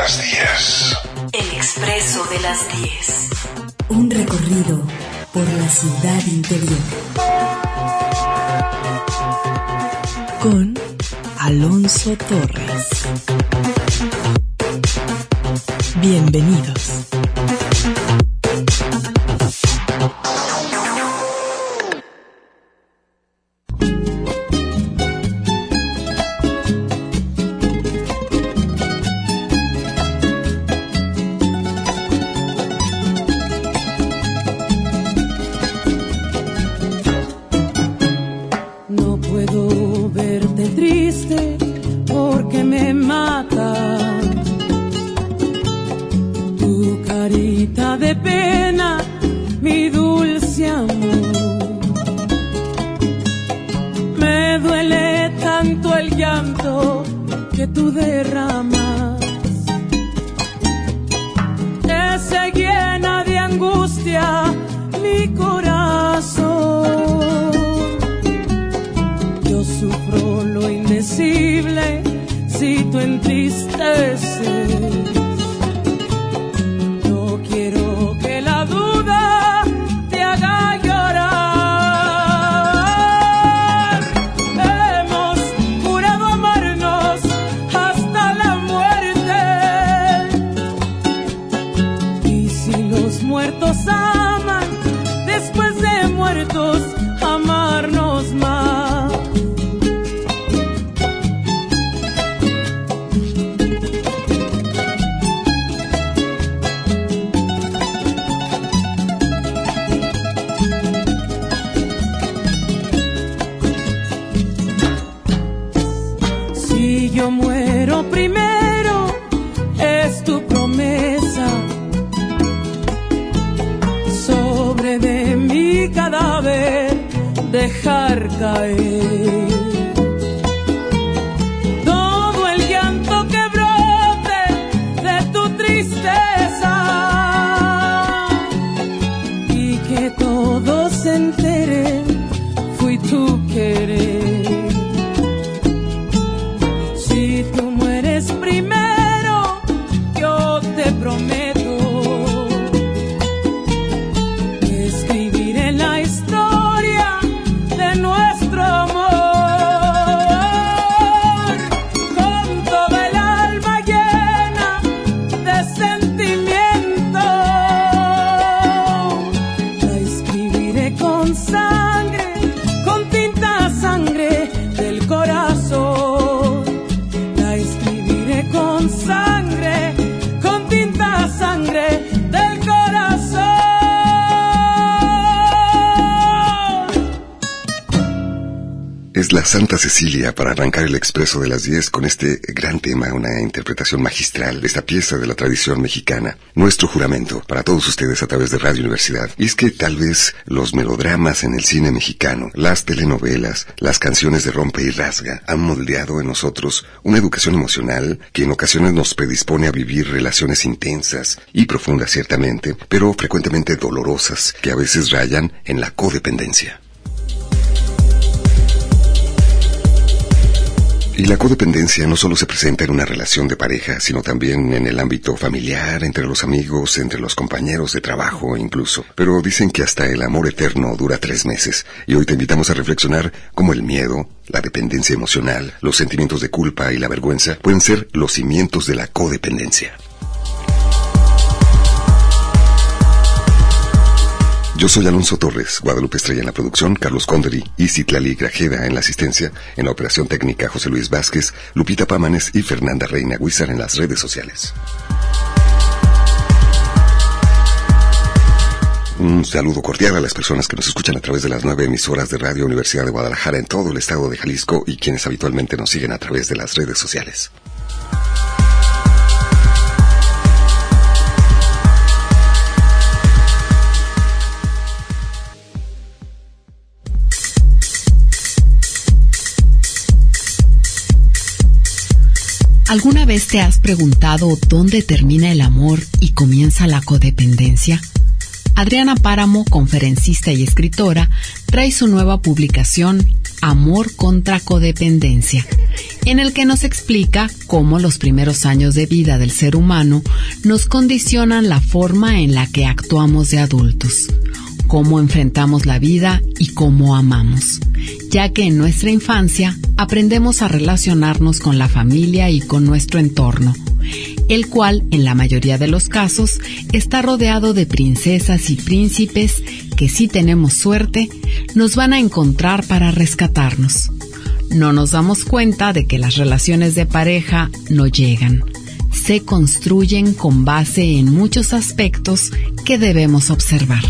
las 10. El Expreso de las 10. Un recorrido por la ciudad interior. Con Alonso Torres. Bienvenidos. Dejar caer todo el llanto que brote de tu tristeza y que todos se enteren, fui tu querer. Si tú mueres primero, yo te prometo Es la Santa Cecilia para arrancar el Expreso de las 10 con este gran tema, una interpretación magistral de esta pieza de la tradición mexicana. Nuestro juramento para todos ustedes a través de Radio Universidad. Y es que tal vez los melodramas en el cine mexicano, las telenovelas, las canciones de rompe y rasga han moldeado en nosotros una educación emocional que en ocasiones nos predispone a vivir relaciones intensas y profundas ciertamente, pero frecuentemente dolorosas, que a veces rayan en la codependencia. Y la codependencia no solo se presenta en una relación de pareja, sino también en el ámbito familiar, entre los amigos, entre los compañeros de trabajo incluso. Pero dicen que hasta el amor eterno dura 3 meses, y hoy te invitamos a reflexionar cómo el miedo, la dependencia emocional, los sentimientos de culpa y la vergüenza pueden ser los cimientos de la codependencia. Yo soy Alonso Torres, Guadalupe Estrella en la producción, Carlos Condori y Citlali Grajeda en la asistencia, en la operación técnica José Luis Vázquez, Lupita Pámanes y Fernanda Reina Guizar en las redes sociales. Un saludo cordial a las personas que nos escuchan a través de las 9 emisoras de Radio Universidad de Guadalajara en todo el estado de Jalisco y quienes habitualmente nos siguen a través de las redes sociales. ¿Alguna vez te has preguntado dónde termina el amor y comienza la codependencia? Adriana Páramo, conferencista y escritora, trae su nueva publicación Amor contra Codependencia, en el que nos explica cómo los primeros años de vida del ser humano nos condicionan la forma en la que actuamos de adultos, cómo enfrentamos la vida y cómo amamos, ya que en nuestra infancia aprendemos a relacionarnos con la familia y con nuestro entorno, el cual, en la mayoría de los casos, está rodeado de princesas y príncipes que, si tenemos suerte, nos van a encontrar para rescatarnos. No nos damos cuenta de que las relaciones de pareja no llegan. Se construyen con base en muchos aspectos que debemos observar.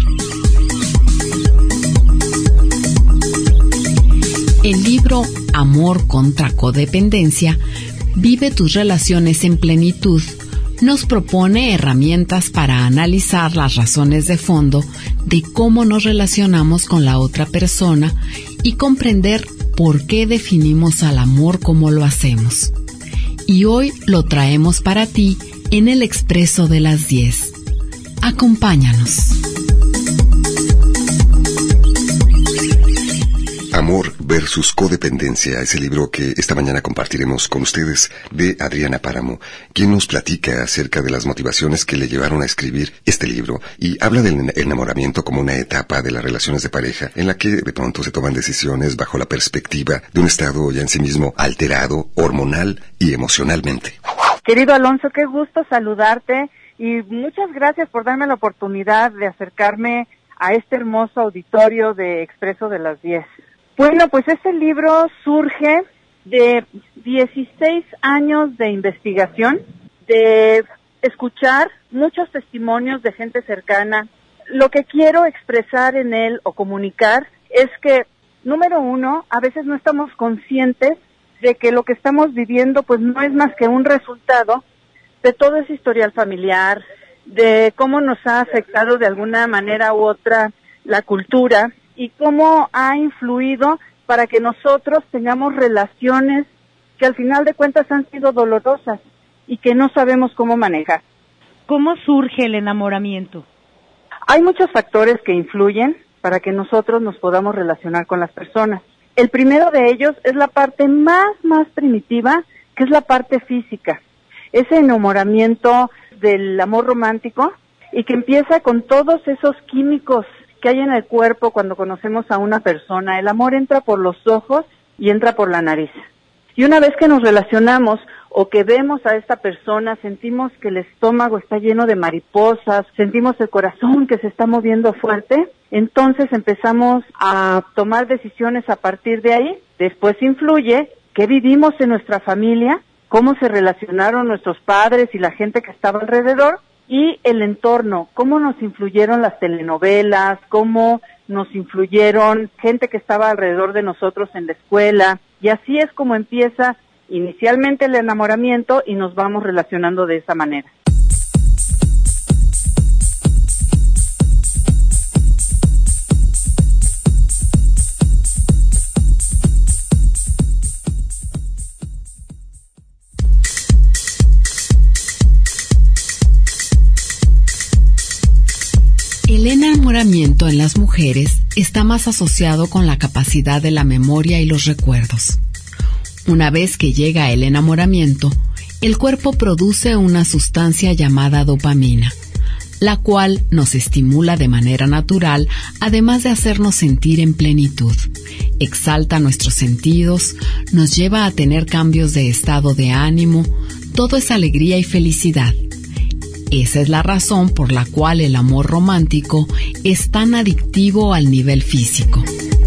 El libro Amor contra Codependencia, Vive tus relaciones en plenitud, nos propone herramientas para analizar las razones de fondo de cómo nos relacionamos con la otra persona y comprender por qué definimos al amor como lo hacemos. Y hoy lo traemos para ti en el Expreso de las 10. Acompáñanos. Amor versus Codependencia es el libro que esta mañana compartiremos con ustedes, de Adriana Páramo, quien nos platica acerca de las motivaciones que le llevaron a escribir este libro y habla del enamoramiento como una etapa de las relaciones de pareja en la que de pronto se toman decisiones bajo la perspectiva de un estado ya en sí mismo alterado, hormonal y emocionalmente. Querido Alonso, qué gusto saludarte y muchas gracias por darme la oportunidad de acercarme a este hermoso auditorio de Expreso de las 10. Bueno, pues este libro surge de 16 años de investigación, de escuchar muchos testimonios de gente cercana. Lo que quiero expresar en él o comunicar es que, número uno, a veces no estamos conscientes de que lo que estamos viviendo pues no es más que un resultado de todo ese historial familiar, de cómo nos ha afectado de alguna manera u otra la cultura, y cómo ha influido para que nosotros tengamos relaciones que al final de cuentas han sido dolorosas y que no sabemos cómo manejar. ¿Cómo surge el enamoramiento? Hay muchos factores que influyen para que nosotros nos podamos relacionar con las personas. El primero de ellos es la parte más primitiva, que es la parte física. Ese enamoramiento del amor romántico y que empieza con todos esos químicos que hay en el cuerpo cuando conocemos a una persona. El amor entra por los ojos y entra por la nariz. Y una vez que nos relacionamos o que vemos a esta persona, sentimos que el estómago está lleno de mariposas, sentimos el corazón que se está moviendo fuerte, entonces empezamos a tomar decisiones a partir de ahí. Después influye qué vivimos en nuestra familia, cómo se relacionaron nuestros padres y la gente que estaba alrededor, y el entorno, cómo nos influyeron las telenovelas, cómo nos influyeron gente que estaba alrededor de nosotros en la escuela, y así es como empieza inicialmente el enamoramiento y nos vamos relacionando de esa manera. El enamoramiento en las mujeres está más asociado con la capacidad de la memoria y los recuerdos. Una vez que llega el enamoramiento, el cuerpo produce una sustancia llamada dopamina, la cual nos estimula de manera natural, además de hacernos sentir en plenitud. Exalta nuestros sentidos, nos lleva a tener cambios de estado de ánimo, todo es alegría y felicidad. Esa es la razón por la cual el amor romántico es tan adictivo al nivel físico.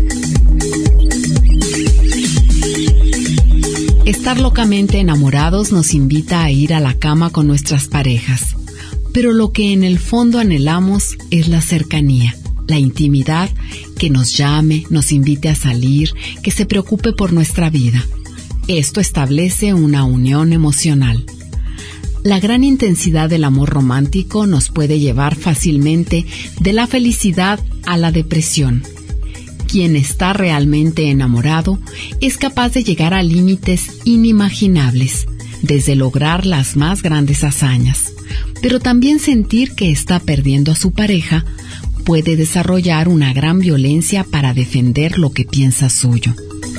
Estar locamente enamorados nos invita a ir a la cama con nuestras parejas, pero lo que en el fondo anhelamos es la cercanía, la intimidad, que nos llame, nos invite a salir, que se preocupe por nuestra vida. Esto establece una unión emocional. La gran intensidad del amor romántico nos puede llevar fácilmente de la felicidad a la depresión. Quien está realmente enamorado es capaz de llegar a límites inimaginables, desde lograr las más grandes hazañas, pero también sentir que está perdiendo a su pareja puede desarrollar una gran violencia para defender lo que piensa suyo.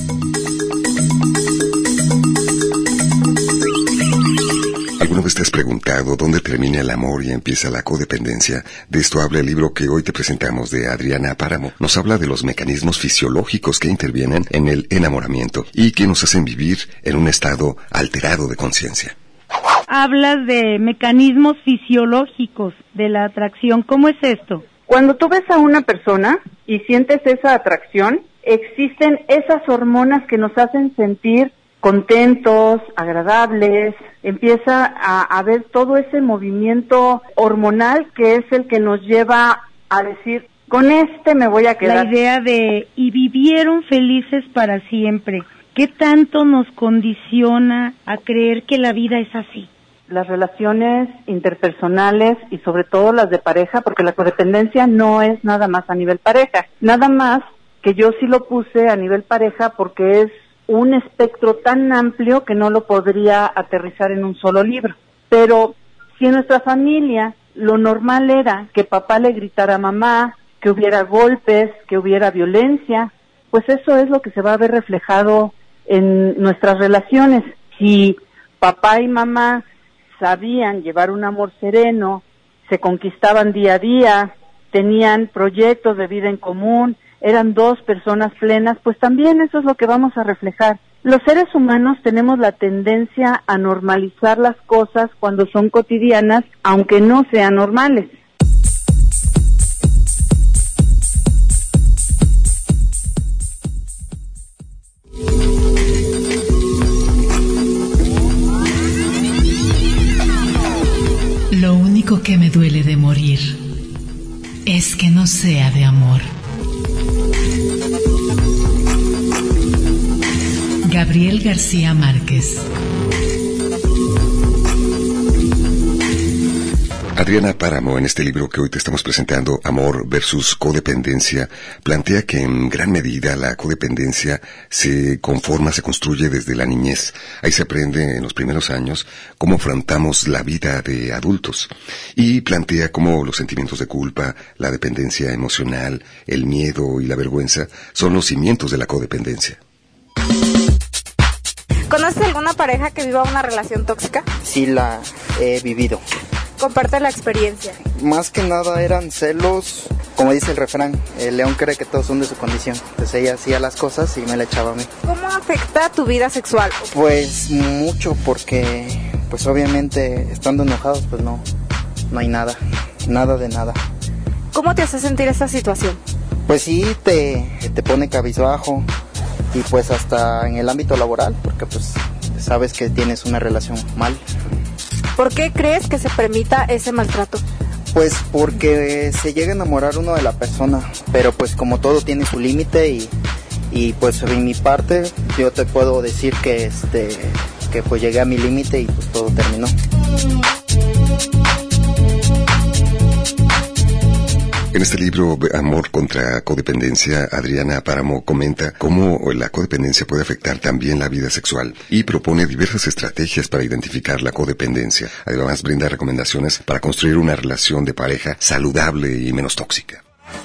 ¿Alguna vez te has preguntado dónde termina el amor y empieza la codependencia? De esto habla el libro que hoy te presentamos de Adriana Páramo. Nos habla de los mecanismos fisiológicos que intervienen en el enamoramiento y que nos hacen vivir en un estado alterado de conciencia. Hablas de mecanismos fisiológicos de la atracción. ¿Cómo es esto? Cuando tú ves a una persona y sientes esa atracción, existen esas hormonas que nos hacen sentir contentos, agradables, empieza a haber todo ese movimiento hormonal que es el que nos lleva a decir, con este me voy a quedar. La idea de, y vivieron felices para siempre. ¿Qué tanto nos condiciona a creer que la vida es así? Las relaciones interpersonales y sobre todo las de pareja, porque la codependencia no es nada más a nivel pareja, nada más que yo sí lo puse a nivel pareja porque es un espectro tan amplio que no lo podría aterrizar en un solo libro. Pero si en nuestra familia lo normal era que papá le gritara a mamá, que hubiera golpes, que hubiera violencia, pues eso es lo que se va a ver reflejado en nuestras relaciones. Si papá y mamá sabían llevar un amor sereno, se conquistaban día a día, tenían proyectos de vida en común, eran dos personas plenas, pues también eso es lo que vamos a reflejar. Los seres humanos tenemos la tendencia a normalizar las cosas cuando son cotidianas, aunque no sean normales. Lo único que me duele de morir es que no sea de amor. Gabriel García Márquez. Adriana Páramo, en este libro que hoy te estamos presentando, Amor versus Codependencia, plantea que en gran medida la codependencia se construye desde la niñez. Ahí se aprende en los primeros años cómo afrontamos la vida de adultos. Y plantea cómo los sentimientos de culpa, la dependencia emocional, el miedo y la vergüenza son los cimientos de la codependencia. ¿Conoces alguna pareja que viva una relación tóxica? Sí, la he vivido. Comparte la experiencia. Más que nada eran celos, como dice el refrán, el león cree que todos son de su condición. Entonces ella hacía las cosas y me la echaba a mí. ¿Cómo afecta tu vida sexual? Pues mucho, porque pues obviamente estando enojados pues no hay nada de nada. ¿Cómo te hace sentir esta situación? Pues sí, te pone cabizbajo y pues hasta en el ámbito laboral, porque pues sabes que tienes una relación mal. ¿Por qué crees que se permita ese maltrato? Pues porque se llega a enamorar uno de la persona, pero pues como todo tiene su límite y pues en mi parte yo te puedo decir que pues llegué a mi límite y pues todo terminó. En este libro, Amor contra Codependencia, Adriana Páramo comenta cómo la codependencia puede afectar también la vida sexual y propone diversas estrategias para identificar la codependencia. Además, brinda recomendaciones para construir una relación de pareja saludable y menos tóxica.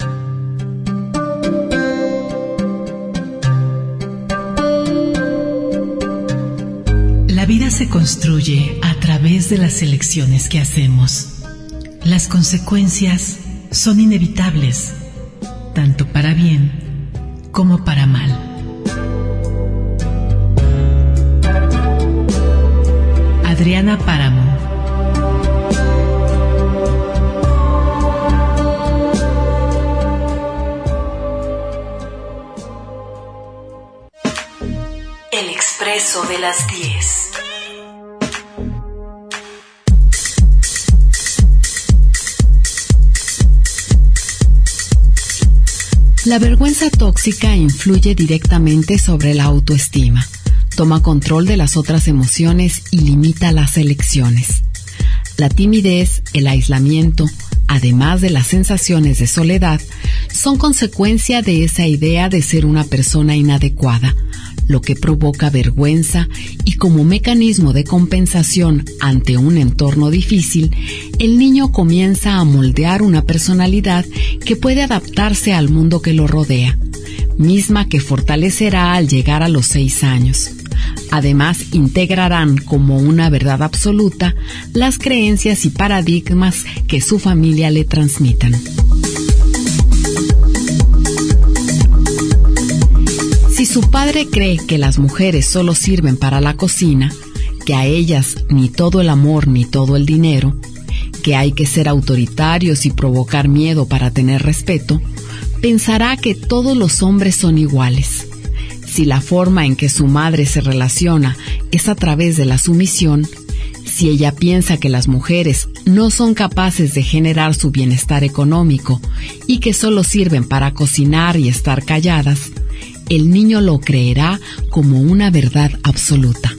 La vida se construye a través de las elecciones que hacemos. Las consecuencias son inevitables, tanto para bien como para mal. Adriana Páramo. El Expreso de las 10. La vergüenza tóxica influye directamente sobre la autoestima, toma control de las otras emociones y limita las elecciones. La timidez, el aislamiento, además de las sensaciones de soledad, son consecuencia de esa idea de ser una persona inadecuada, lo que provoca vergüenza y como mecanismo de compensación ante un entorno difícil, el niño comienza a moldear una personalidad que puede adaptarse al mundo que lo rodea, misma que fortalecerá al llegar a los 6 años. Además, integrarán como una verdad absoluta las creencias y paradigmas que su familia le transmitan. Si su padre cree que las mujeres solo sirven para la cocina, que a ellas ni todo el amor ni todo el dinero, que hay que ser autoritarios y provocar miedo para tener respeto, pensará que todos los hombres son iguales. Si la forma en que su madre se relaciona es a través de la sumisión, si ella piensa que las mujeres no son capaces de generar su bienestar económico y que solo sirven para cocinar y estar calladas, el niño lo creerá como una verdad absoluta.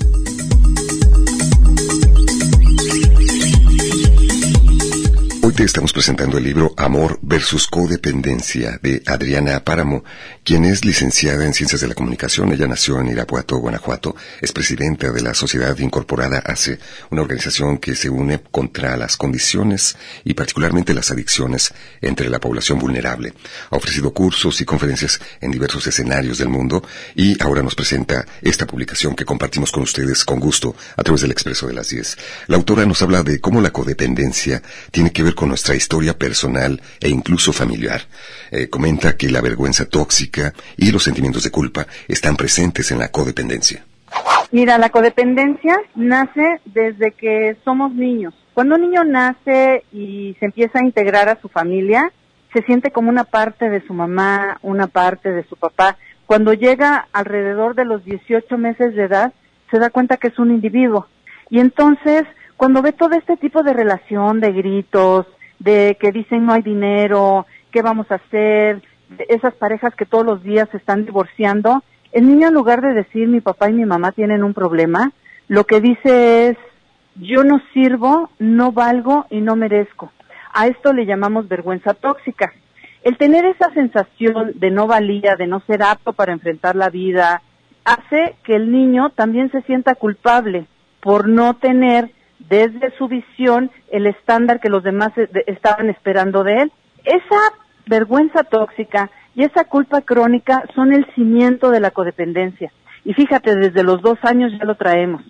Hoy te estamos presentando el libro Amor versus Codependencia de Adriana Páramo, quien es licenciada en Ciencias de la Comunicación. Ella nació en Irapuato, Guanajuato, es presidenta de la Sociedad Incorporada ACE, una organización que se une contra las condiciones y particularmente las adicciones entre la población vulnerable. Ha ofrecido cursos y conferencias en diversos escenarios del mundo y ahora nos presenta esta publicación que compartimos con ustedes con gusto a través del Expreso de las 10. La autora nos habla de cómo la codependencia tiene que ver con nuestra historia personal e incluso familiar. Comenta que la vergüenza tóxica y los sentimientos de culpa están presentes en la codependencia. Mira, la codependencia nace desde que somos niños. Cuando un niño nace y se empieza a integrar a su familia, se siente como una parte de su mamá, una parte de su papá. Cuando llega alrededor de los 18 meses de edad, se da cuenta que es un individuo. Y entonces, cuando ve todo este tipo de relación, de gritos, de que dicen no hay dinero, ¿qué vamos a hacer? Esas parejas que todos los días se están divorciando, el niño en lugar de decir mi papá y mi mamá tienen un problema, lo que dice es yo no sirvo, no valgo y no merezco. A esto le llamamos vergüenza tóxica. El tener esa sensación de no valía, de no ser apto para enfrentar la vida, hace que el niño también se sienta culpable por no tener desde su visión el estándar que los demás estaban esperando de él. Esa vergüenza tóxica y esa culpa crónica son el cimiento de la codependencia. Y fíjate, desde los 2 años ya lo traemos.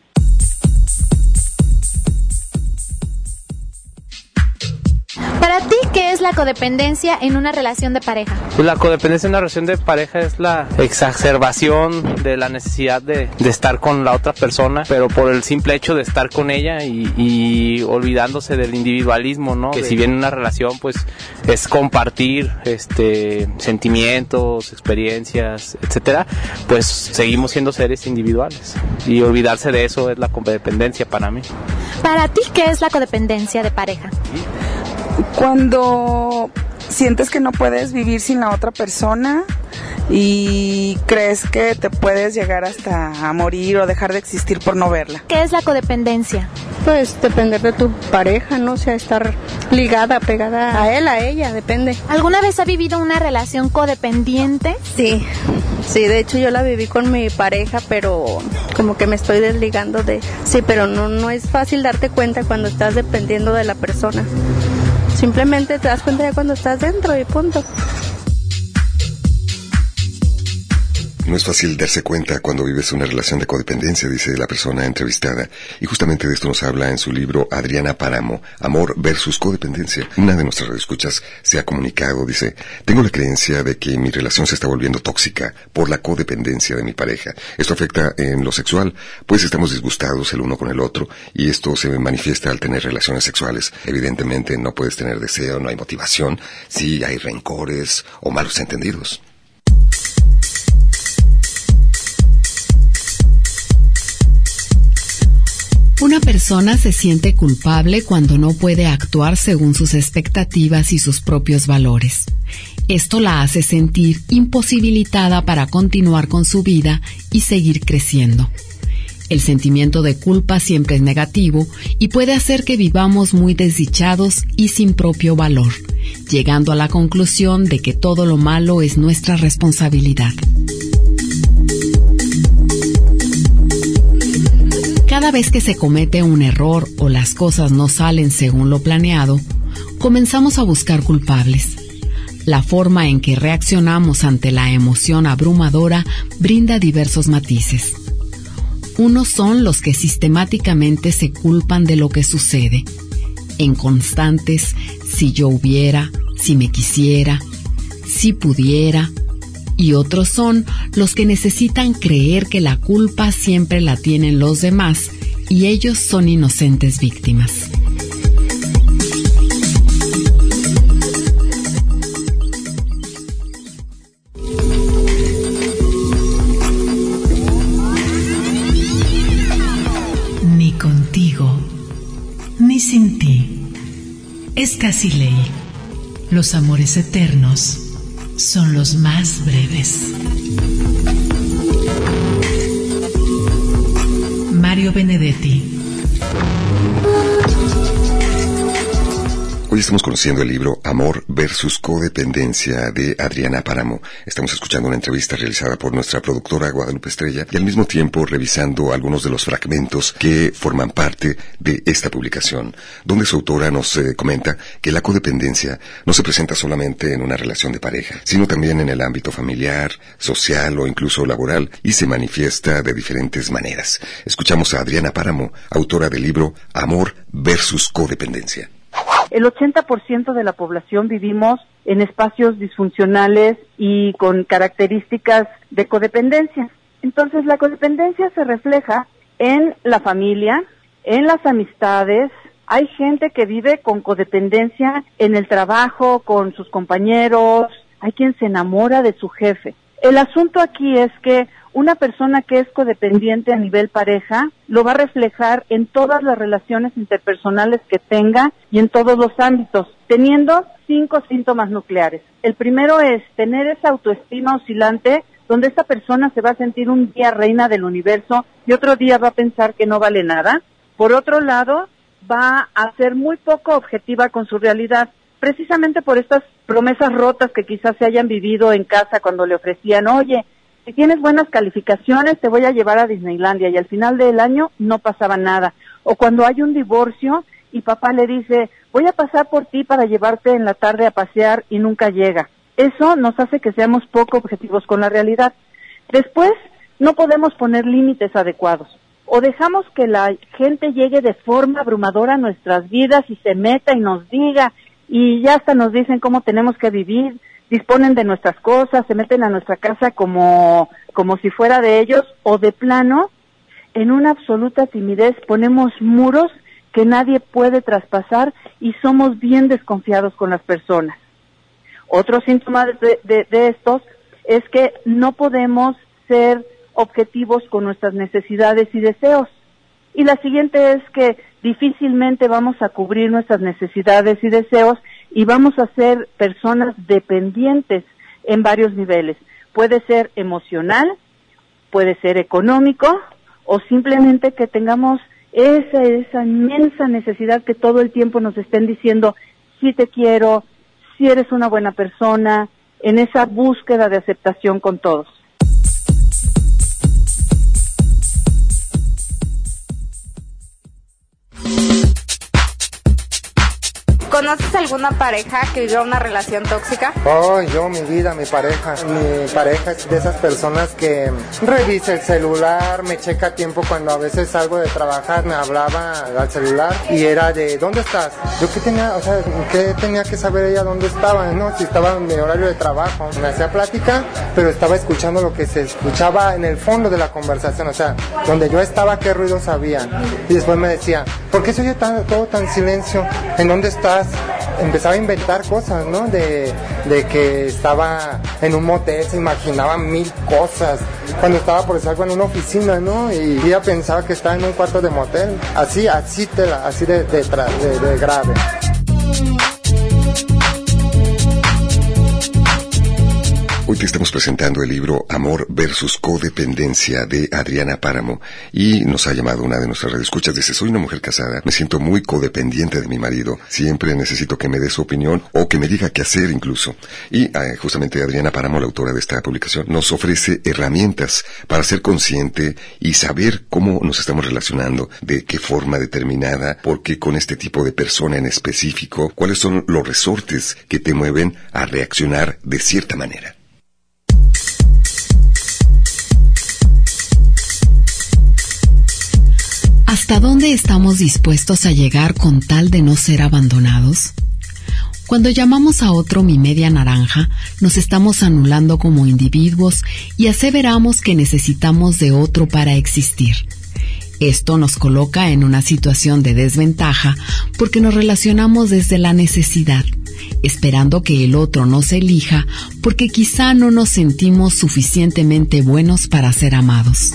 Para ti, ¿qué es la codependencia en una relación de pareja? Pues la codependencia en una relación de pareja es la exacerbación de la necesidad de estar con la otra persona, pero por el simple hecho de estar con ella y olvidándose del individualismo, ¿no? Que si bien una relación pues es compartir sentimientos, experiencias, etcétera, pues seguimos siendo seres individuales y olvidarse de eso es la codependencia para mí. Para ti, ¿qué es la codependencia de pareja? Cuando sientes que no puedes vivir sin la otra persona y crees que te puedes llegar hasta a morir o dejar de existir por no verla. ¿Qué es la codependencia? Pues depender de tu pareja, ¿no? O sea, estar ligada, pegada a él, a ella, depende. ¿Alguna vez ha vivido una relación codependiente? Sí, de hecho yo la viví con mi pareja, pero como que me estoy desligando de... Sí, pero no es fácil darte cuenta cuando estás dependiendo de la persona. Simplemente te das cuenta ya cuando estás dentro y punto. No es fácil darse cuenta cuando vives una relación de codependencia, dice la persona entrevistada. Y justamente de esto nos habla en su libro Adriana Páramo, Amor versus Codependencia. Una de nuestras radioescuchas se ha comunicado, dice, tengo la creencia de que mi relación se está volviendo tóxica por la codependencia de mi pareja. Esto afecta en lo sexual, pues estamos disgustados el uno con el otro y esto se manifiesta al tener relaciones sexuales. Evidentemente no puedes tener deseo, no hay motivación, sí hay rencores o malos entendidos. Una persona se siente culpable cuando no puede actuar según sus expectativas y sus propios valores. Esto la hace sentir imposibilitada para continuar con su vida y seguir creciendo. El sentimiento de culpa siempre es negativo y puede hacer que vivamos muy desdichados y sin propio valor, llegando a la conclusión de que todo lo malo es nuestra responsabilidad. Cada vez que se comete un error o las cosas no salen según lo planeado, comenzamos a buscar culpables. La forma en que reaccionamos ante la emoción abrumadora brinda diversos matices. Unos son los que sistemáticamente se culpan de lo que sucede, en constantes si yo hubiera, si me quisiera, si pudiera, y otros son los que necesitan creer que la culpa siempre la tienen los demás y ellos son inocentes víctimas. Ni contigo, ni sin ti. Es casi ley. Los amores eternos son los más breves. Mario Benedetti. Hoy estamos conociendo el libro Amor versus Codependencia de Adriana Páramo. Estamos escuchando una entrevista realizada por nuestra productora Guadalupe Estrella y al mismo tiempo revisando algunos de los fragmentos que forman parte de esta publicación, donde su autora nos comenta que la codependencia no se presenta solamente en una relación de pareja, sino también en el ámbito familiar, social o incluso laboral y se manifiesta de diferentes maneras. Escuchamos a Adriana Páramo, autora del libro Amor versus Codependencia. El 80% de la población vivimos en espacios disfuncionales y con características de codependencia. Entonces, la codependencia se refleja en la familia, en las amistades. Hay gente que vive con codependencia en el trabajo, con sus compañeros. Hay quien se enamora de su jefe. El asunto aquí es que una persona que es codependiente a nivel pareja lo va a reflejar en todas las relaciones interpersonales que tenga y en todos los ámbitos, teniendo 5 síntomas nucleares. El primero es tener esa autoestima oscilante, donde esta persona se va a sentir un día reina del universo y otro día va a pensar que no vale nada. Por otro lado, va a ser muy poco objetiva con su realidad, precisamente por estas promesas rotas que quizás se hayan vivido en casa cuando le ofrecían, oye, si tienes buenas calificaciones te voy a llevar a Disneylandia, y al final del año no pasaba nada. O cuando hay un divorcio y papá le dice, voy a pasar por ti para llevarte en la tarde a pasear, y nunca llega. Eso nos hace que seamos poco objetivos con la realidad. Después, no podemos poner límites adecuados. O dejamos que la gente llegue de forma abrumadora a nuestras vidas y se meta y nos diga, y ya hasta nos dicen cómo tenemos que vivir, disponen de nuestras cosas, se meten a nuestra casa como si fuera de ellos, o de plano, en una absoluta timidez, ponemos muros que nadie puede traspasar y somos bien desconfiados con las personas. Otro síntoma de estos es que no podemos ser objetivos con nuestras necesidades y deseos. Y la siguiente es que difícilmente vamos a cubrir nuestras necesidades y deseos y vamos a ser personas dependientes en varios niveles. Puede ser emocional, puede ser económico, o simplemente que tengamos esa inmensa necesidad que todo el tiempo nos estén diciendo, sí te quiero, sí eres una buena persona, en esa búsqueda de aceptación con todos. ¿Conoces alguna pareja que vivió una relación tóxica? Mi vida, mi pareja. Mi pareja es de esas personas que revisa el celular, me checa a tiempo cuando a veces salgo de trabajar, me hablaba al celular y era de, ¿dónde estás? Yo ¿qué tenía que saber ella dónde estaba? No, si estaba en mi horario de trabajo. Me hacía plática, pero estaba escuchando lo que se escuchaba en el fondo de la conversación, o sea, donde yo estaba, qué ruidos había. Y después me decía, ¿por qué se oye todo tan silencio? ¿En dónde estás? Empezaba a inventar cosas, ¿no? De que estaba en un motel, se imaginaba 1000 cosas. Cuando estaba por algo en una oficina, ¿no? Y ella pensaba que estaba en un cuarto de motel. Así de grave. Hoy Efectivamente, estamos presentando el libro Amor versus Codependencia de Adriana Páramo, y nos ha llamado una de nuestras radioescuchas. Dice: soy una mujer casada, me siento muy codependiente de mi marido, siempre necesito que me dé su opinión o que me diga qué hacer incluso. Y justamente Adriana Páramo, la autora de esta publicación, nos ofrece herramientas para ser consciente y saber cómo nos estamos relacionando, de qué forma determinada, porque con este tipo de persona en específico, cuáles son los resortes que te mueven a reaccionar de cierta manera. ¿Hasta dónde estamos dispuestos a llegar con tal de no ser abandonados? Cuando llamamos a otro mi media naranja, nos estamos anulando como individuos y aseveramos que necesitamos de otro para existir. Esto nos coloca en una situación de desventaja porque nos relacionamos desde la necesidad, esperando que el otro nos elija porque quizá no nos sentimos suficientemente buenos para ser amados.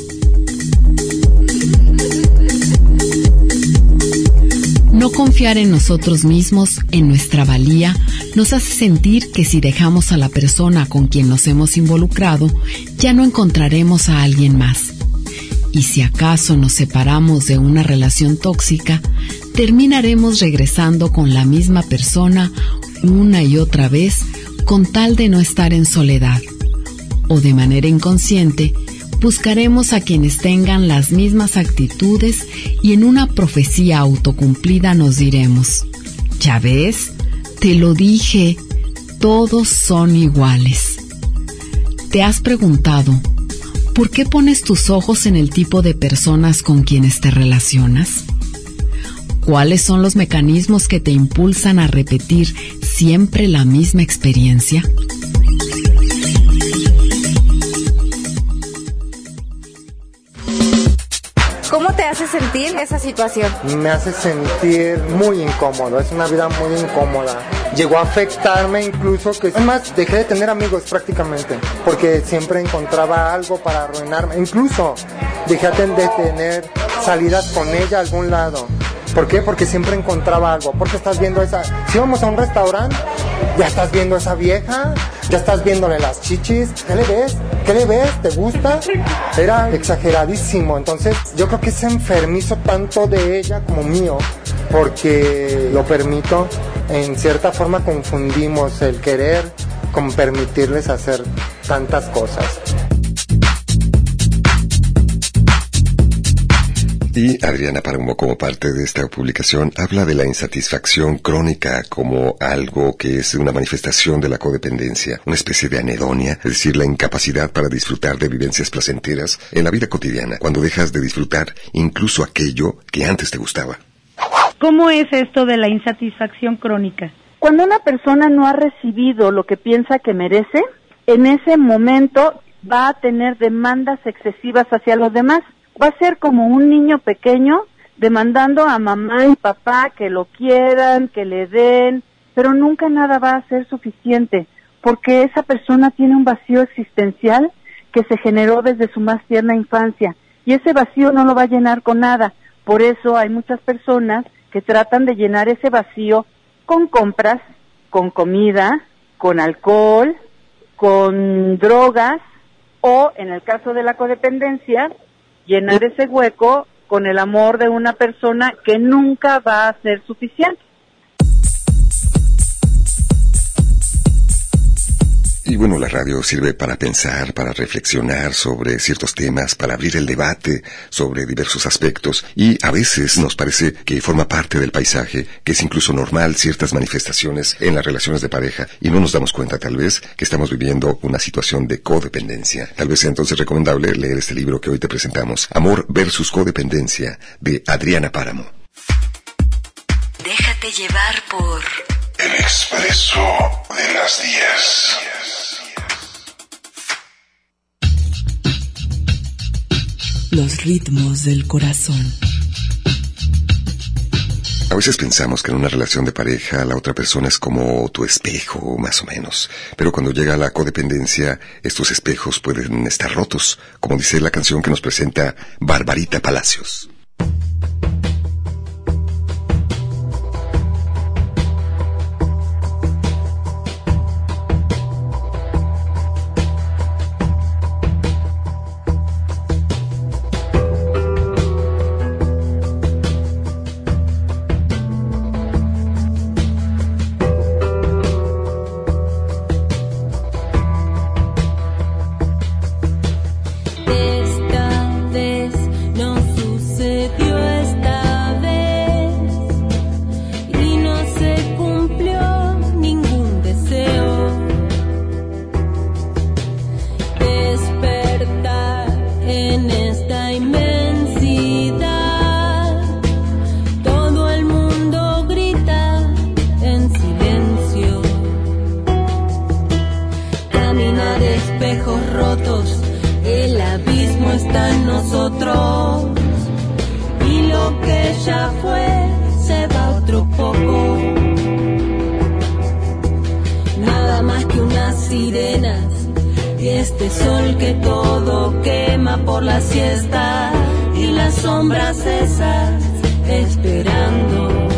No confiar en nosotros mismos, en nuestra valía, nos hace sentir que si dejamos a la persona con quien nos hemos involucrado, ya no encontraremos a alguien más. Y si acaso nos separamos de una relación tóxica, terminaremos regresando con la misma persona una y otra vez con tal de no estar en soledad. O de manera inconsciente, buscaremos a quienes tengan las mismas actitudes y en una profecía autocumplida nos diremos: ¿ya ves? Te lo dije, todos son iguales. ¿Te has preguntado por qué pones tus ojos en el tipo de personas con quienes te relacionas? ¿Cuáles son los mecanismos que te impulsan a repetir siempre la misma experiencia? ¿Cómo te hace sentir esa situación? Me hace sentir muy incómodo, es una vida muy incómoda. Llegó a afectarme incluso, que es más, dejé de tener amigos prácticamente, porque siempre encontraba algo para arruinarme. Incluso dejé de tener salidas con ella a algún lado. ¿Por qué? Porque siempre encontraba algo. Porque estás viendo esa... Si vamos a un restaurante, ya estás viendo a esa vieja, ya estás viéndole las chichis. ¿Qué le ves? ¿Qué le ves? ¿Te gusta? Era exageradísimo. Entonces, yo creo que es enfermizo tanto de ella como mío, porque lo permito. En cierta forma confundimos el querer con permitirles hacer tantas cosas. Y Adriana Páramo, como parte de esta publicación, habla de la insatisfacción crónica como algo que es una manifestación de la codependencia, una especie de anedonia, es decir, la incapacidad para disfrutar de vivencias placenteras en la vida cotidiana, cuando dejas de disfrutar incluso aquello que antes te gustaba. ¿Cómo es esto de la insatisfacción crónica? Cuando una persona no ha recibido lo que piensa que merece, en ese momento va a tener demandas excesivas hacia los demás. Va a ser como un niño pequeño demandando a mamá y papá que lo quieran, que le den, pero nunca nada va a ser suficiente, porque esa persona tiene un vacío existencial que se generó desde su más tierna infancia, y ese vacío no lo va a llenar con nada. Por eso hay muchas personas que tratan de llenar ese vacío con compras, con comida, con alcohol, con drogas, o en el caso de la codependencia, llenar ese hueco con el amor de una persona que nunca va a ser suficiente. Y bueno, la radio sirve para pensar, para reflexionar sobre ciertos temas, para abrir el debate sobre diversos aspectos, y a veces nos parece que forma parte del paisaje, que es incluso normal ciertas manifestaciones en las relaciones de pareja, y no nos damos cuenta tal vez que estamos viviendo una situación de codependencia. Tal vez sea entonces recomendable leer este libro que hoy te presentamos, Amor versus Codependencia, de Adriana Páramo. Déjate llevar por El Expreso de las 10. Los ritmos del corazón. A veces pensamos que en una relación de pareja la otra persona es como tu espejo, más o menos. Pero cuando llega la codependencia, estos espejos pueden estar rotos, como dice la canción que nos presenta Barbarita Palacios. sol que todo quema por la siesta y las sombras esas esperando.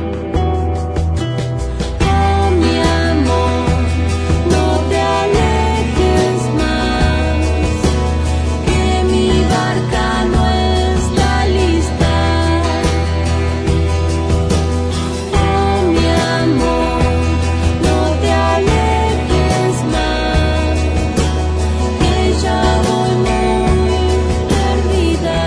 Oh, mi amor, no te alejes más, que mi barca no está lista. Oh, mi amor, no te alejes más, que ya voy muy perdida.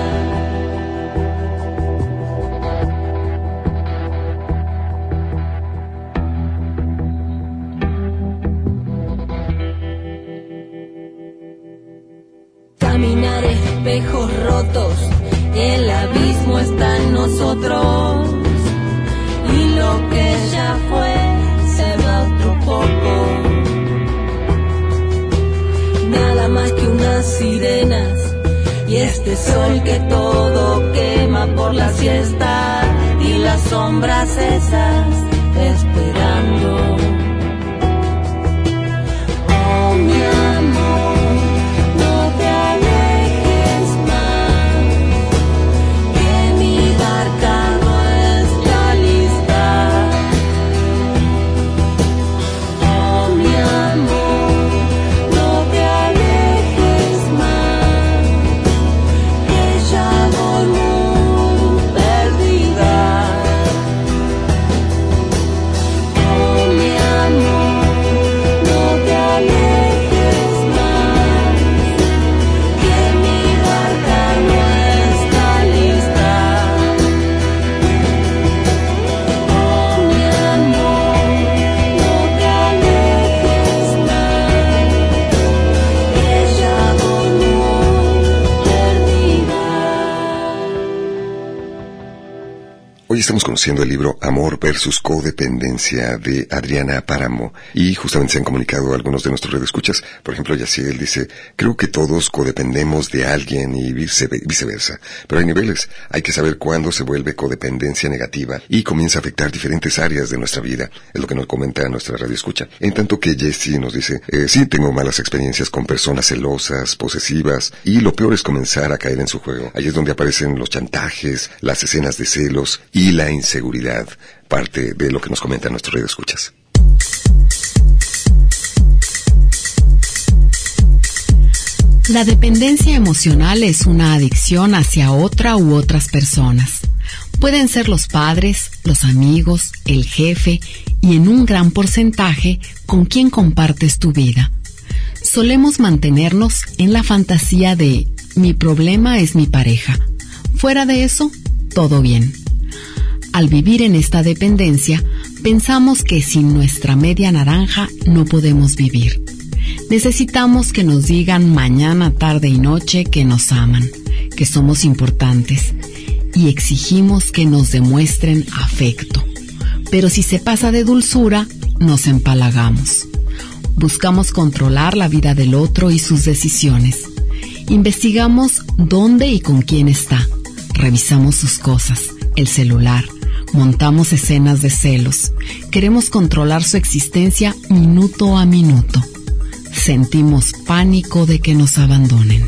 Caminar espejos rotos, el abismo está en nosotros, y lo que ya fue se va otro poco. Nada más que unas sirenas y este sol que todo quema por la siesta y las sombras esas esperando. Oh, mi amor, no te alejes más, que mi barca no está lista. Oh, mi amor, no te alejes más, que ya voy muy perdida. Oh, mi amor, no te alejes más, que mi barca no está lista. Oh, mi amor, no te alejes más, que ya voy muy perdida. Hoy estamos conociendo el libro Amor versus Codependencia de Adriana Páramo y justamente se han comunicado algunos de nuestros radioescuchas. Por ejemplo, Yaciel dice, creo que todos codependemos de alguien y viceversa, pero hay niveles. Hay que saber cuándo se vuelve codependencia negativa y comienza a afectar diferentes áreas de nuestra vida. Es lo que nos comenta nuestra radioescucha. En tanto que Jessie nos dice, sí, tengo malas experiencias con personas celosas, posesivas, y lo peor es comenzar a caer en su juego. Ahí es donde aparecen los chantajes, las escenas de celos y la inseguridad, parte de lo que nos comentan nuestros radioescuchas. La dependencia emocional es una adicción hacia otra u otras personas. Pueden ser los padres, los amigos, el jefe y en un gran porcentaje con quien compartes tu vida. Solemos mantenernos en la fantasía de mi problema es mi pareja. Fuera de eso, todo bien. Al vivir en esta dependencia, pensamos que sin nuestra media naranja no podemos vivir. Necesitamos que nos digan mañana, tarde y noche que nos aman, que somos importantes, y exigimos que nos demuestren afecto. Pero si se pasa de dulzura, nos empalagamos. Buscamos controlar la vida del otro y sus decisiones. Investigamos dónde y con quién está. Revisamos sus cosas, el celular. Montamos escenas de celos. Queremos controlar su existencia minuto a minuto. Sentimos pánico de que nos abandonen.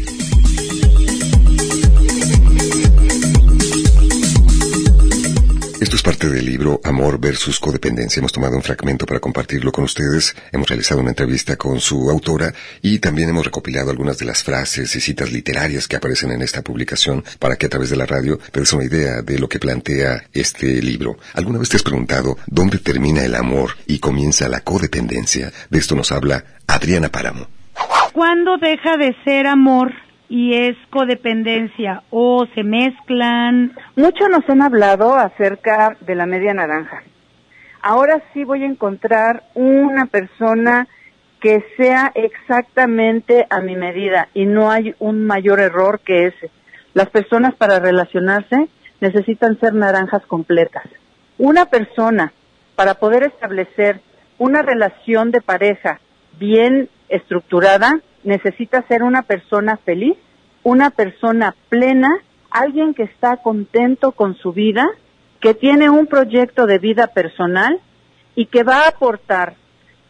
Esto es parte del libro Amor versus Codependencia. Hemos tomado un fragmento para compartirlo con ustedes. Hemos realizado una entrevista con su autora y también hemos recopilado algunas de las frases y citas literarias que aparecen en esta publicación para que a través de la radio te des una idea de lo que plantea este libro. ¿Alguna vez te has preguntado dónde termina el amor y comienza la codependencia? De esto nos habla Adriana Páramo. ¿Cuándo deja de ser amor y es codependencia o se mezclan? Mucho nos han hablado acerca de la media naranja. Ahora sí voy a encontrar una persona que sea exactamente a mi medida y no hay un mayor error que ese. Las personas para relacionarse necesitan ser naranjas completas. Una persona para poder establecer una relación de pareja bien estructurada necesita ser una persona feliz, una persona plena, alguien que está contento con su vida, que tiene un proyecto de vida personal y que va a aportar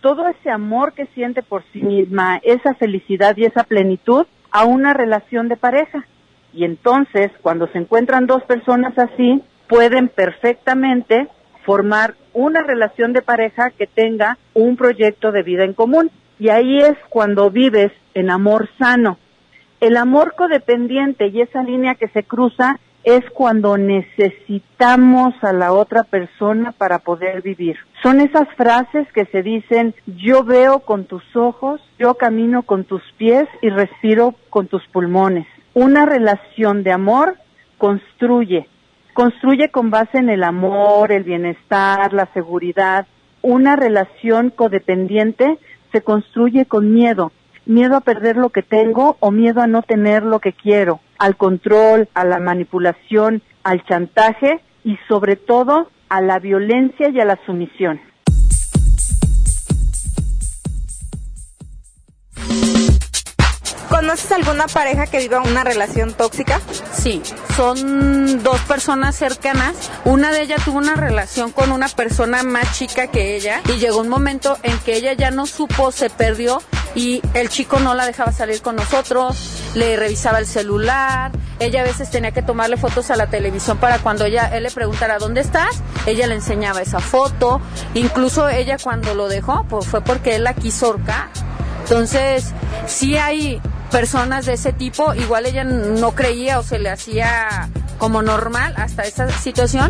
todo ese amor que siente por sí misma, esa felicidad y esa plenitud a una relación de pareja. Y entonces, cuando se encuentran dos personas así, pueden perfectamente formar una relación de pareja que tenga un proyecto de vida en común. Y ahí es cuando vives en amor sano. El amor codependiente y esa línea que se cruza es cuando necesitamos a la otra persona para poder vivir. Son esas frases que se dicen: yo veo con tus ojos, yo camino con tus pies y respiro con tus pulmones. Una relación de amor construye con base en el amor, el bienestar, la seguridad. Una relación codependiente se construye con miedo a perder lo que tengo o miedo a no tener lo que quiero, al control, a la manipulación, al chantaje y sobre todo a la violencia y a la sumisión. ¿Conoces alguna pareja que viva una relación tóxica? Sí, son dos personas cercanas. Una de ellas tuvo una relación con una persona más chica que ella y llegó un momento en que ella ya no supo, se perdió y el chico no la dejaba salir con nosotros, le revisaba el celular, ella a veces tenía que tomarle fotos a la televisión para cuando él le preguntara ¿dónde estás? Ella le enseñaba esa foto, incluso ella cuando lo dejó pues fue porque él la quiso ahorcar. Entonces, sí hay personas de ese tipo, igual ella no creía o se le hacía como normal hasta esa situación.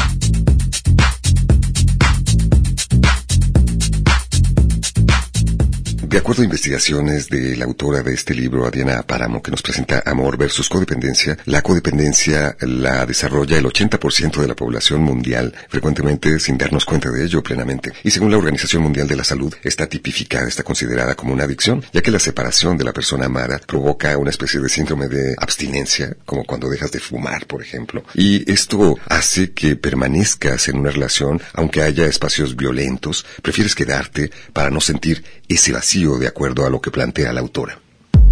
De acuerdo a investigaciones de la autora de este libro, Adriana Páramo, que nos presenta Amor versus Codependencia, la codependencia la desarrolla el 80% de la población mundial, frecuentemente sin darnos cuenta de ello plenamente. Y según la Organización Mundial de la Salud, está tipificada, está considerada como una adicción, ya que la separación de la persona amada provoca una especie de síndrome de abstinencia, como cuando dejas de fumar, por ejemplo. Y esto hace que permanezcas en una relación, aunque haya espacios violentos, prefieres quedarte para no sentir ese vacío, de acuerdo a lo que plantea la autora.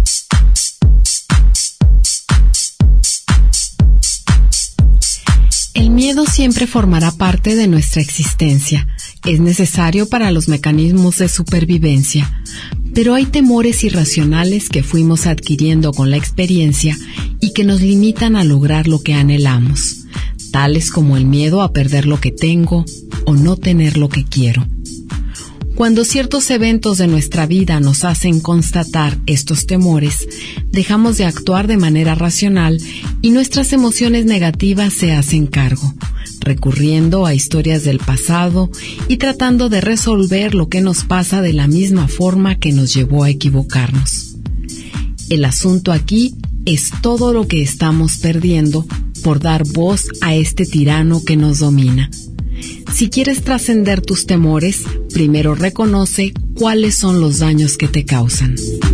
El miedo siempre formará parte de nuestra existencia. Es necesario para los mecanismos de supervivencia. Pero hay temores irracionales que fuimos adquiriendo con la experiencia y que nos limitan a lograr lo que anhelamos, tales como el miedo a perder lo que tengo o no tener lo que quiero. Cuando ciertos eventos de nuestra vida nos hacen constatar estos temores, dejamos de actuar de manera racional y nuestras emociones negativas se hacen cargo, recurriendo a historias del pasado y tratando de resolver lo que nos pasa de la misma forma que nos llevó a equivocarnos. El asunto aquí es todo lo que estamos perdiendo por dar voz a este tirano que nos domina. Si quieres trascender tus temores, primero reconoce cuáles son los daños que te causan.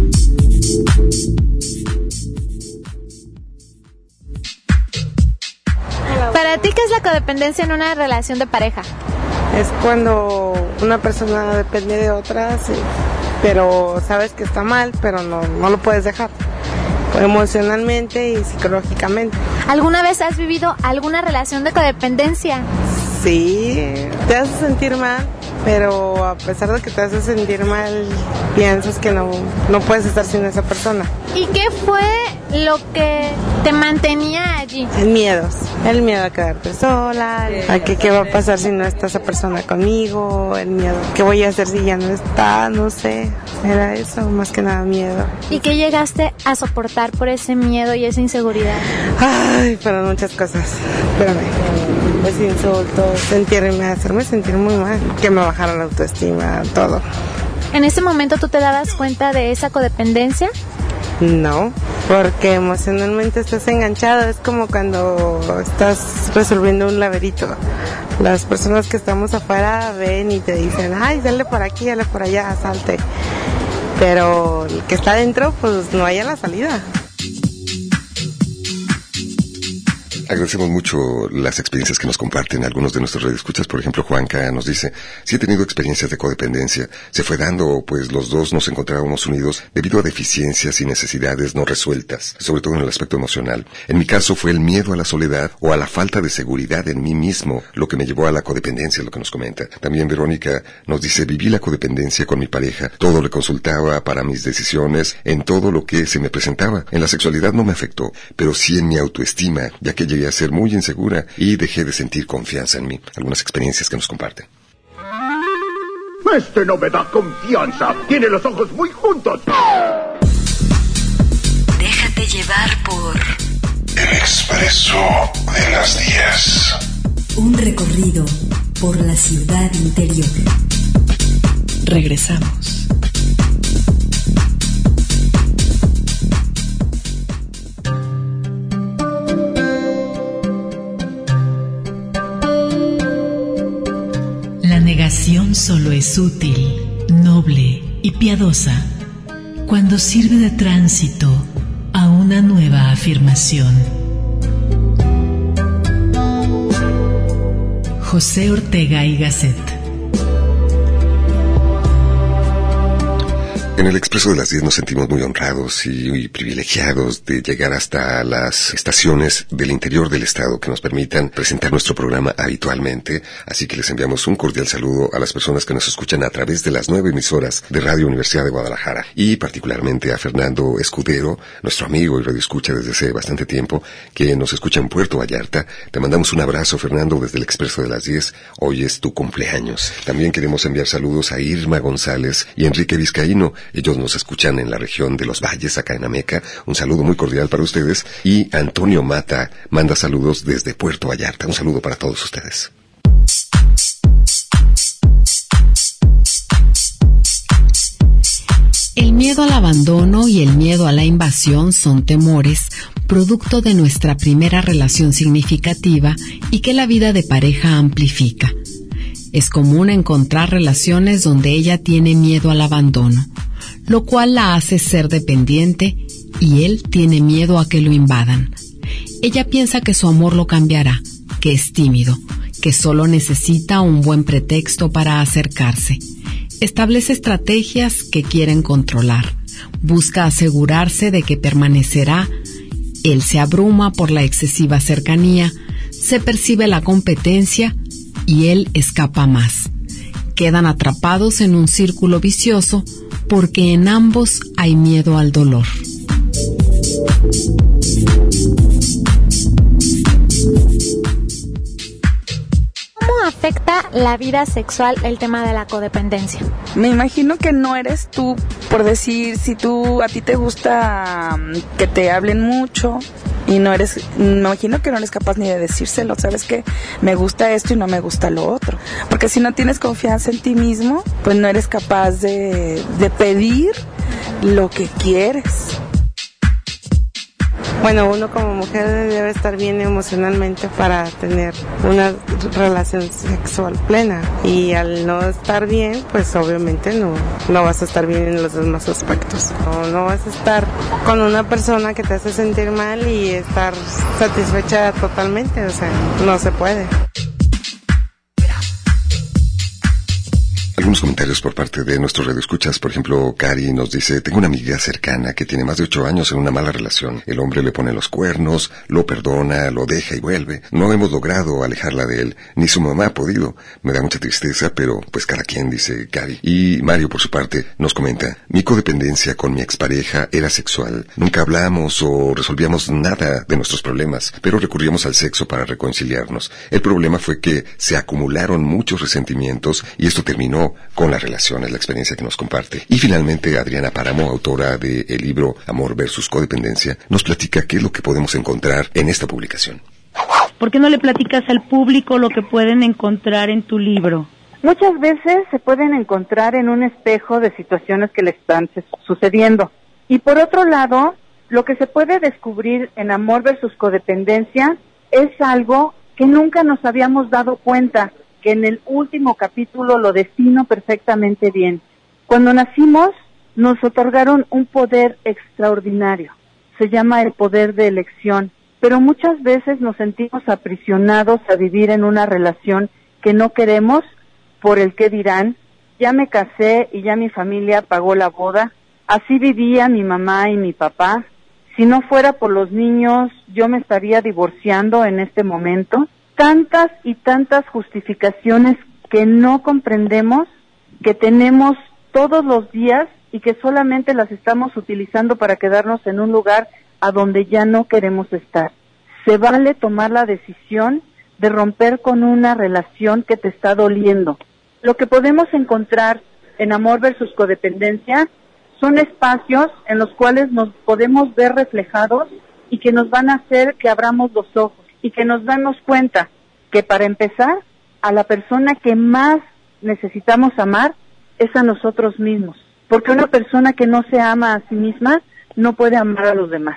Para ti, ¿qué es la codependencia en una relación de pareja? Es cuando una persona depende de otra, sí, pero sabes que está mal, pero no lo puedes dejar, emocionalmente y psicológicamente. ¿Alguna vez has vivido alguna relación de codependencia? Sí, te hace sentir mal, pero a pesar de que te hace sentir mal, piensas que no puedes estar sin esa persona. ¿Y qué fue lo que te mantenía allí? El miedo a quedarte sola, a que qué va a pasar si no está esa persona conmigo, el miedo, qué voy a hacer si ya no está, no sé, era eso, más que nada miedo. ¿Y qué llegaste a soportar por ese miedo y esa inseguridad? Ay, fueron muchas cosas, pues insultos, hacerme sentir muy mal, que me bajara la autoestima, todo. ¿En ese momento tú te dabas cuenta de esa codependencia? No, porque emocionalmente estás enganchado, es como cuando estás resolviendo un laberinto. Las personas que estamos afuera ven y te dicen, ay, dale por aquí, dale por allá, salte. Pero el que está adentro, pues no haya la salida. Agradecemos mucho las experiencias que nos comparten algunos de nuestros radioescuchas. Por ejemplo, Juanca nos dice, sí he tenido experiencias de codependencia. Se fue dando, pues los dos nos encontrábamos unidos debido a deficiencias y necesidades no resueltas, sobre todo en el aspecto emocional. En mi caso fue el miedo a la soledad o a la falta de seguridad en mí mismo lo que me llevó a la codependencia, lo que nos comenta. También Verónica nos dice, viví la codependencia con mi pareja. Todo le consultaba para mis decisiones en todo lo que se me presentaba. En la sexualidad no me afectó, pero sí en mi autoestima, ya que llegué a ser muy insegura y dejé de sentir confianza en mí. Algunas experiencias que nos comparten. Este no me da confianza. Tiene los ojos muy juntos. Déjate llevar por El Expreso de las 10. Un recorrido por la ciudad interior. Regresamos. La negación solo es útil, noble y piadosa cuando sirve de tránsito a una nueva afirmación. José Ortega y Gasset. En el Expreso de las 10 nos sentimos muy honrados y privilegiados de llegar hasta las estaciones del interior del estado que nos permitan presentar nuestro programa habitualmente. Así que les enviamos un cordial saludo a las personas que nos escuchan a través de las 9 emisoras de Radio Universidad de Guadalajara y particularmente a Fernando Escudero, nuestro amigo y radioescucha desde hace bastante tiempo, que nos escucha en Puerto Vallarta. Te mandamos un abrazo, Fernando, desde el Expreso de las 10. Hoy es tu cumpleaños. También queremos enviar saludos a Irma González y Enrique Vizcaíno. Ellos nos escuchan en la región de Los Valles, acá en Ameca. Un saludo muy cordial para ustedes. Y Antonio Mata manda saludos desde Puerto Vallarta. Un saludo para todos ustedes. El miedo al abandono y el miedo a la invasión son temores producto de nuestra primera relación significativa y que la vida de pareja amplifica. Es común encontrar relaciones donde ella tiene miedo al abandono, lo cual la hace ser dependiente y él tiene miedo a que lo invadan. Ella piensa que su amor lo cambiará, que es tímido, que solo necesita un buen pretexto para acercarse. Establece estrategias que quieren controlar. Busca asegurarse de que permanecerá. Él se abruma por la excesiva cercanía, se percibe la competencia y él escapa más. Quedan atrapados en un círculo vicioso porque en ambos hay miedo al dolor. ¿Cómo afecta la vida sexual el tema de la codependencia? Me imagino que no eres tú, por decir, si a ti te gusta que te hablen mucho y me imagino que no eres capaz ni de decírselo, sabes que me gusta esto y no me gusta lo otro, porque si no tienes confianza en ti mismo, pues no eres capaz de pedir lo que quieres. Bueno, uno como mujer debe estar bien emocionalmente para tener una relación sexual plena, y al no estar bien, pues obviamente no vas a estar bien en los demás aspectos. No vas a estar con una persona que te hace sentir mal y estar satisfecha totalmente, o sea, no se puede. Algunos comentarios por parte de nuestros radioescuchas. Por ejemplo, Cari nos dice, tengo una amiga cercana que tiene más de 8 años en una mala relación. El hombre le pone los cuernos, lo perdona, lo deja y vuelve. No hemos logrado alejarla de él, ni su mamá ha podido. Me da mucha tristeza, pero pues cada quien, dice Cari. Y Mario, por su parte, nos comenta, mi codependencia con mi expareja era sexual. Nunca hablamos o resolvíamos nada de nuestros problemas, pero recurríamos al sexo para reconciliarnos. El problema fue que se acumularon muchos resentimientos y esto terminó con la relación, es la experiencia que nos comparte. Y finalmente Adriana Páramo, autora del libro Amor versus Codependencia, nos platica qué es lo que podemos encontrar en esta publicación. ¿Por qué no le platicas al público lo que pueden encontrar en tu libro? Muchas veces se pueden encontrar en un espejo de situaciones que le están sucediendo. Y por otro lado, lo que se puede descubrir en Amor versus Codependencia es algo que nunca nos habíamos dado cuenta, que en el último capítulo lo defino perfectamente bien. Cuando nacimos, nos otorgaron un poder extraordinario. Se llama el poder de elección. pero muchas veces nos sentimos aprisionados a vivir en una relación que no queremos por el qué dirán. Ya me casé y ya mi familia pagó la boda. Así vivía mi mamá y mi papá. Si no fuera por los niños, yo me estaría divorciando en este momento. Tantas y tantas justificaciones que no comprendemos, que tenemos todos los días y que solamente las estamos utilizando para quedarnos en un lugar a donde ya no queremos estar. Se vale tomar la decisión de romper con una relación que te está doliendo. Lo que podemos encontrar en Amor versus Codependencia son espacios en los cuales nos podemos ver reflejados y que nos van a hacer que abramos los ojos y que nos demos cuenta que, para empezar, a la persona que más necesitamos amar es a nosotros mismos, porque una persona que no se ama a sí misma no puede amar a los demás.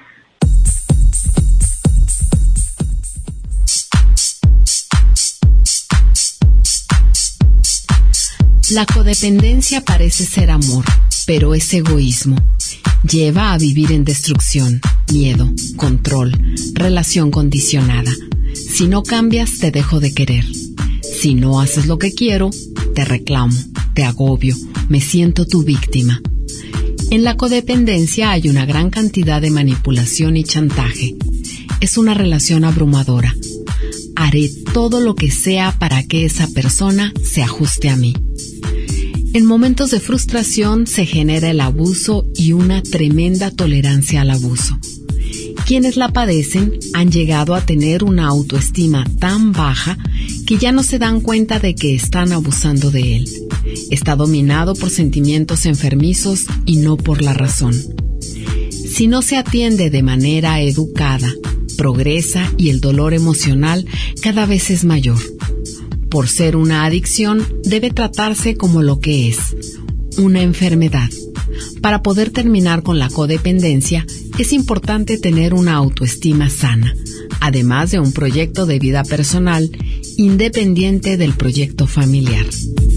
La codependencia parece ser amor, pero es egoísmo. Lleva a vivir en destrucción, miedo, control, relación condicionada. Si no cambias, te dejo de querer. Si no haces lo que quiero, te reclamo, te agobio, me siento tu víctima. En la codependencia hay una gran cantidad de manipulación y chantaje. Es una relación abrumadora. Haré todo lo que sea para que esa persona se ajuste a mí. En momentos de frustración se genera el abuso y una tremenda tolerancia al abuso. Quienes la padecen han llegado a tener una autoestima tan baja que ya no se dan cuenta de que están abusando de él. Está dominado por sentimientos enfermizos y no por la razón. Si no se atiende de manera educada, progresa y el dolor emocional cada vez es mayor. Por ser una adicción, debe tratarse como lo que es, una enfermedad. Para poder terminar con la codependencia, es importante tener una autoestima sana, además de un proyecto de vida personal independiente del proyecto familiar.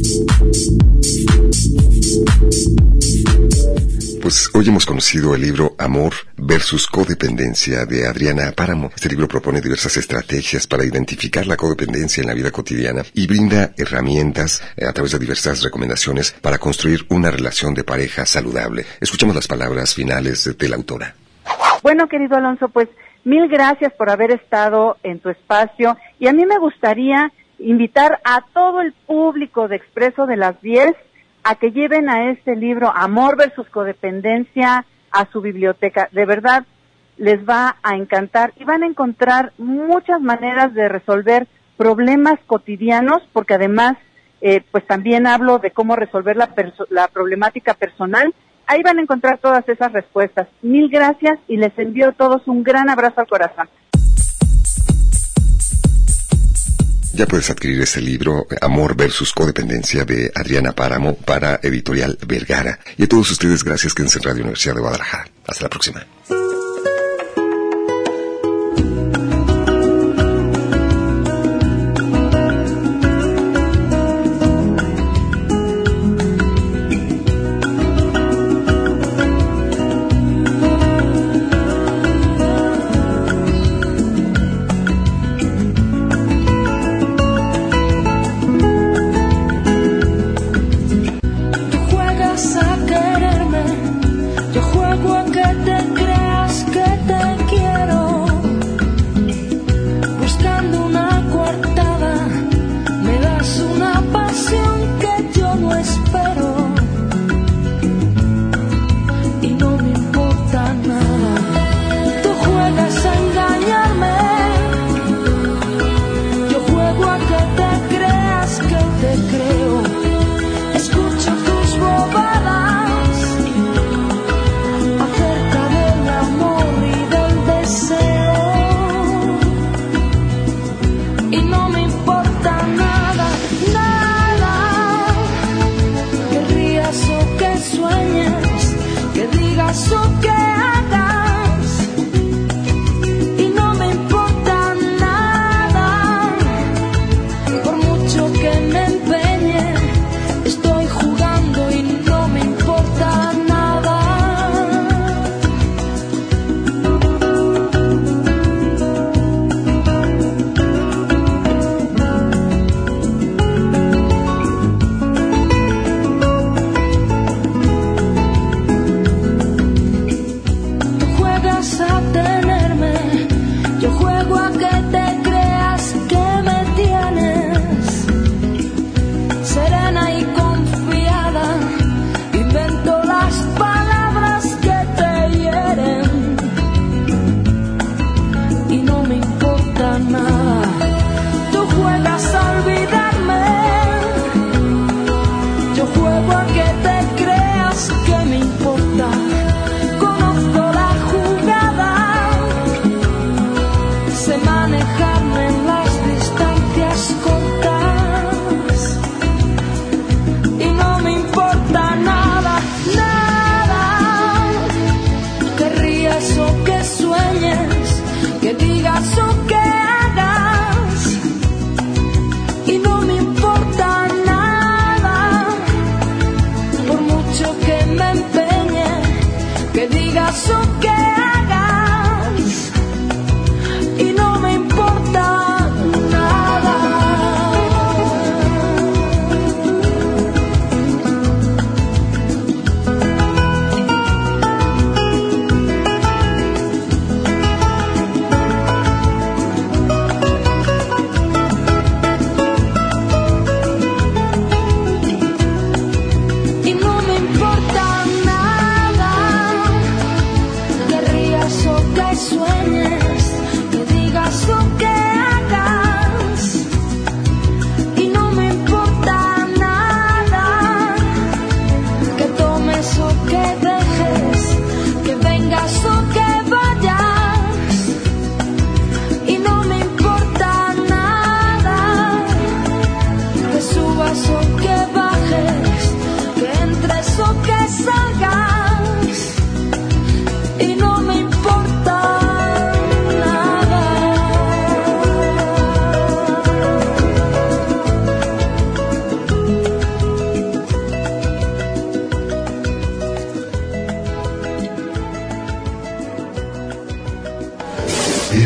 Pues hoy hemos conocido el libro Amor versus Codependencia de Adriana Páramo. Este libro propone diversas estrategias para identificar la codependencia en la vida cotidiana y brinda herramientas a través de diversas recomendaciones para construir una relación de pareja saludable. Escuchemos las palabras finales de la autora. Bueno, querido Alonso, pues 1000 gracias por haber estado en tu espacio, y a mí me gustaría invitar a todo el público de Expreso de las 10 a que lleven a este libro Amor versus Codependencia a su biblioteca. De verdad, les va a encantar y van a encontrar muchas maneras de resolver problemas cotidianos, porque además, pues también hablo de cómo resolver la problemática personal. Ahí van a encontrar todas esas respuestas. 1000 gracias y les envío a todos un gran abrazo al corazón. Ya puedes adquirir este libro, Amor versus Codependencia, de Adriana Páramo, para Editorial Vergara. Y a todos ustedes, gracias. Quédense en Radio Universidad de Guadalajara. Hasta la próxima.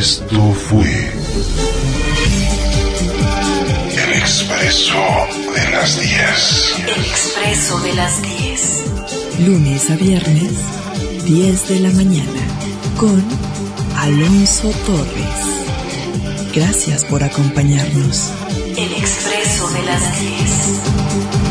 Esto fue El Expreso de las 10. El Expreso de las 10. Lunes a viernes, 10 de la mañana, con Alonso Torres. Gracias por acompañarnos. El Expreso de las 10.